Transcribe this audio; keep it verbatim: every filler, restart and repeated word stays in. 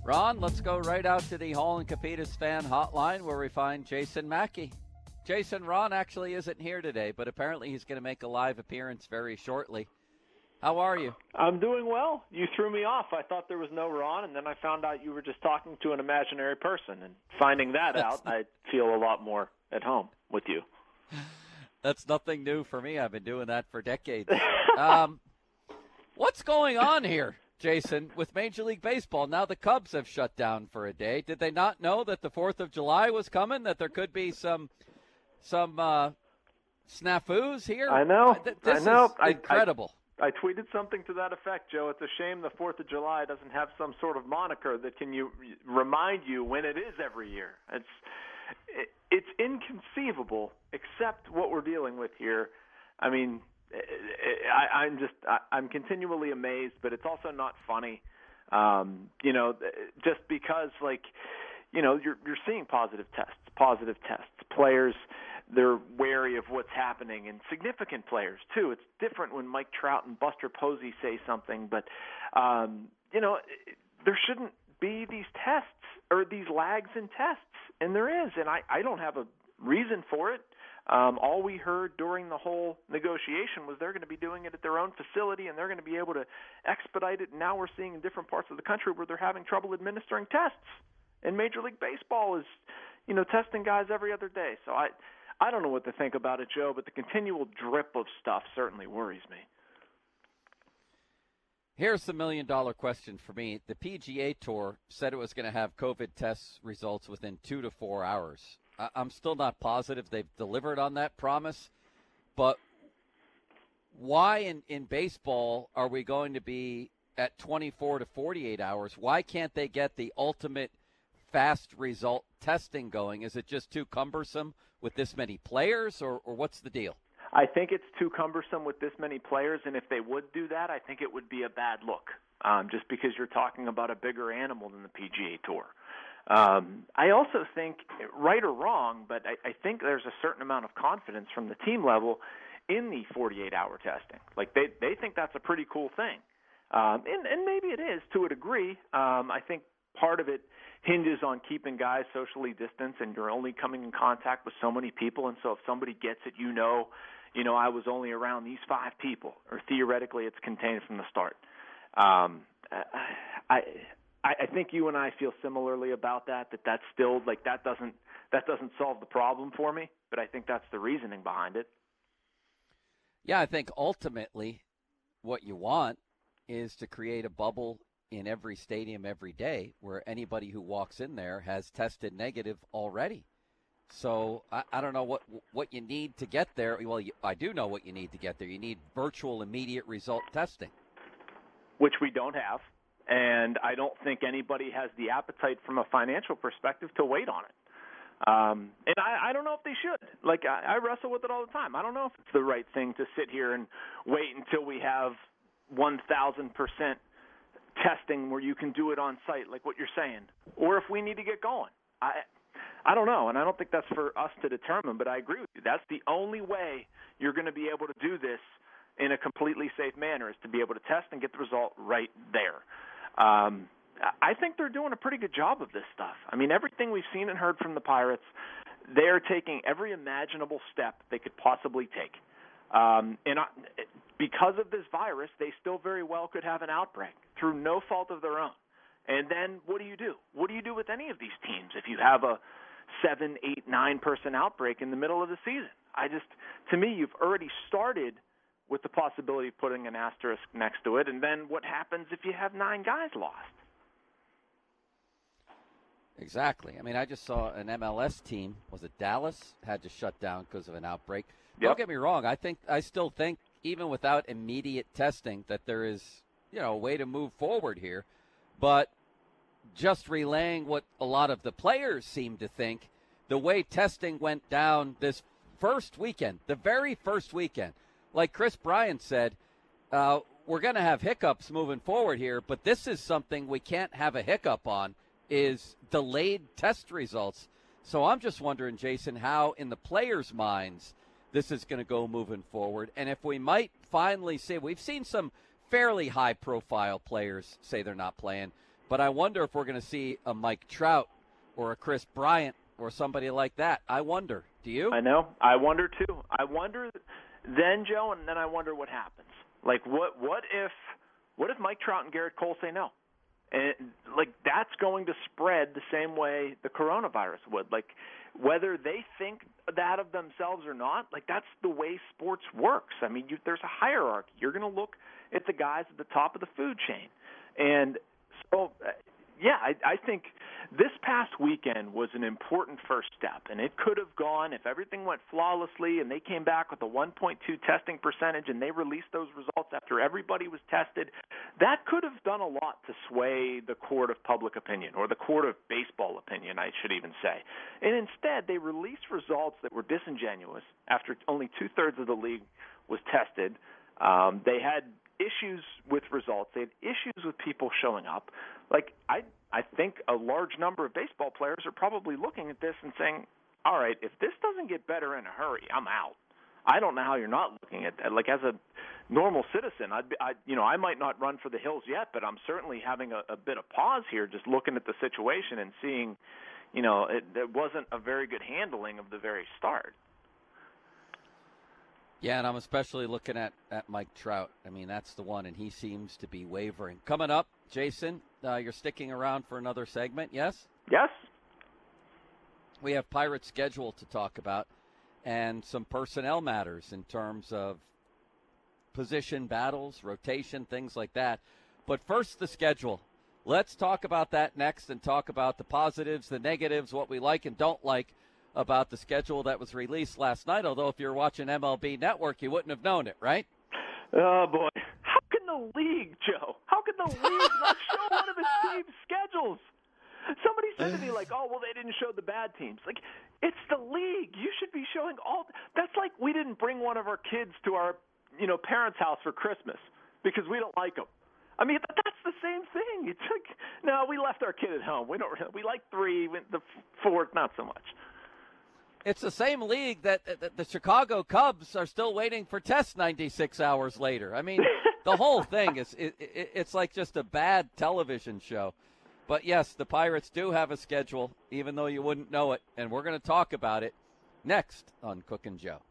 Ron, let's go right out to the Hall and Capitas fan hotline where we find Jason Mackey. Jason, Ron actually isn't here today, but apparently he's going to make a live appearance very shortly. How are you? I'm doing well. You threw me off. I thought there was no Ron, and then I found out you were just talking to an imaginary person. And finding that out, I feel a lot more at home with you. That's nothing new for me. I've been doing that for decades. um, what's going on here, Jason, with Major League Baseball? Now the Cubs have shut down for a day. Did they not know that the fourth of July was coming, that there could be some some uh, snafus here? I know. This I know. is incredible. I, I, I tweeted something to that effect, Joe. It's a shame the fourth of July doesn't have some sort of moniker that can you remind you when it is every year. It's it, it's inconceivable, except what we're dealing with here. I mean, I, I'm just I, I'm continually amazed, but it's also not funny. Um, you know, just because like, you know, you're you're seeing positive tests, positive tests, players. They're wary of what's happening, and significant players, too. It's different when Mike Trout and Buster Posey say something, but, um, you know, there shouldn't be these tests or these lags in tests, and there is, and I, I don't have a reason for it. Um, all we heard during the whole negotiation was they're going to be doing it at their own facility, and they're going to be able to expedite it, and now we're seeing in different parts of the country where they're having trouble administering tests, and Major League Baseball is, you know, testing guys every other day, so I – I don't know what to think about it, Joe, but the continual drip of stuff certainly worries me. Here's the million-dollar question for me. The P G A Tour said it was going to have COVID test results within two to four hours. I- I'm still not positive they've delivered on that promise, but why in, in baseball are we going to be at twenty-four to forty-eight hours? Why can't they get the ultimate fast result testing going? Is it just too cumbersome with this many players, or, or what's the deal? I think it's too cumbersome with this many players, and if they would do that, I think it would be a bad look, um, just because you're talking about a bigger animal than the P G A Tour. Um, I also think, right or wrong, but I, I think there's a certain amount of confidence from the team level in the forty-eight hour testing. Like, they, they think that's a pretty cool thing. Um, and, and maybe it is to a degree. Um, I think part of it hinges on keeping guys socially distanced, and you're only coming in contact with so many people. And so if somebody gets it, you know, you know, I was only around these five people, or theoretically it's contained from the start. Um, I, I, I think you and I feel similarly about that, that that's still like, that doesn't, that doesn't solve the problem for me, but I think that's the reasoning behind it. Yeah. I think ultimately what you want is to create a bubble in every stadium every day where anybody who walks in there has tested negative already. So I, I don't know what what you need to get there. Well, you, I do know what you need to get there. You need virtual immediate result testing, which we don't have. And I don't think anybody has the appetite from a financial perspective to wait on it. Um, and I, I don't know if they should. Like, I, I wrestle with it all the time. I don't know if it's the right thing to sit here and wait until we have one thousand percent testing where you can do it on site, like what you're saying, or if we need to get going. I I don't know, and I don't think that's for us to determine, but I agree with you. That's the only way you're going to be able to do this in a completely safe manner, is to be able to test and get the result right there. Um, I think they're doing a pretty good job of this stuff. I mean, everything we've seen and heard from the Pirates, they're taking every imaginable step they could possibly take. Um, and I, because of this virus, they still very well could have an outbreak through no fault of their own. And then what do you do? What do you do with any of these teams if you have a seven, eight, nine-person outbreak in the middle of the season? I just, to me, you've already started with the possibility of putting an asterisk next to it, and then what happens if you have nine guys lost? Exactly. I mean, I just saw an M L S team, was it Dallas, had to shut down because of an outbreak. Yep. Don't get me wrong. I think I still think, even without immediate testing, that there is, you know, a way to move forward here. But just relaying what a lot of the players seem to think, the way testing went down this first weekend, the very first weekend, like Chris Bryant said, uh, we're going to have hiccups moving forward here, but this is something we can't have a hiccup on, is delayed test results. So I'm just wondering, Jason, how in the players' minds this is going to go moving forward, and if we might finally see, we've seen some fairly high-profile players say they're not playing. But I wonder if we're going to see a Mike Trout or a Chris Bryant or somebody like that. I wonder. Do you? I know. I wonder, too. I wonder then, Joe, and then I wonder what happens. Like, what what if what if Mike Trout and Garrett Cole say no? And, like, that's going to spread the same way the coronavirus would. Like, whether they think that of themselves or not, like, that's the way sports works. I mean, you, there's a hierarchy. You're going to look at the guys at the top of the food chain. And so, uh, yeah, I, I think this past weekend was an important first step, and it could have gone if everything went flawlessly and they came back with a one point two testing percentage and they released those results after everybody was tested. That could have done a lot to sway the court of public opinion, or the court of baseball opinion, I should even say. And instead, they released results that were disingenuous after only two-thirds of the league was tested. Um, they had issues with results. They had issues with people showing up. Like, I I think a large number of baseball players are probably looking at this and saying, all right, if this doesn't get better in a hurry, I'm out. I don't know how you're not looking at that. Like, as a normal citizen, I'd be, I, you know, I might not run for the hills yet, but I'm certainly having a, a bit of pause here just looking at the situation and seeing, you know, it, it wasn't a very good handling of the very start. Yeah, and I'm especially looking at, at Mike Trout. I mean, that's the one, and he seems to be wavering. Coming up, Jason, uh, you're sticking around for another segment, yes? Yes. We have Pirates' schedule to talk about and some personnel matters in terms of position battles, rotation, things like that. But first, the schedule. Let's talk about that next and talk about the positives, the negatives, what we like and don't like about the schedule that was released last night, although if you're watching M L B Network, you wouldn't have known it, right? Oh, boy. How can the league, Joe, how can the league not show one of its team's schedules? Somebody said to me, like, oh, well, they didn't show the bad teams. Like, it's the league. You should be showing all – that's like we didn't bring one of our kids to our, you know, parents' house for Christmas because we don't like them. I mean, that's the same thing. It's like, no, we left our kid at home. We don't. We like three, the fourth, not so much. It's the same league that, that the Chicago Cubs are still waiting for tests ninety-six hours later. I mean, the whole thing is it, it, it's like just a bad television show. But, yes, the Pirates do have a schedule, even though you wouldn't know it, and we're going to talk about it next on Cook and Joe.